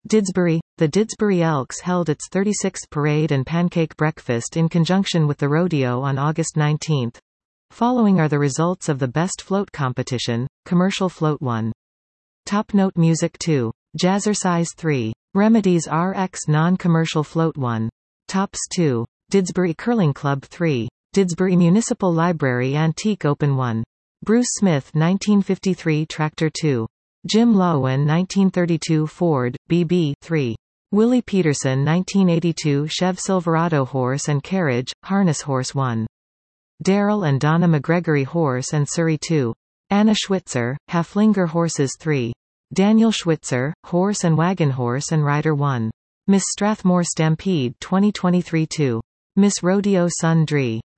Didsbury. The Didsbury Elks held its 36th parade and pancake breakfast in conjunction with the rodeo on August 19. Following are the results of the Best Float competition. Commercial Float 1. Top Note Music 2. Jazzercise 3. Remedies RX Non-Commercial Float 1. Tops 2. Didsbury Curling Club 3. Didsbury Municipal Library Antique Open 1. Bruce Smith 1953 Tractor 2. Jim Lowen 1932 Ford, BB 3. Willie Peterson 1982 Chev Silverado Horse and Carriage, Harness Horse 1. Darrell and Donna McGregory Horse and Surrey 2. Anna Schwitzer, Haflinger Horses 3. Daniel Schwitzer, Horse and Wagon Horse and Rider 1. Miss Strathmore Stampede 2023 2. Miss Rodeo Sun Dree.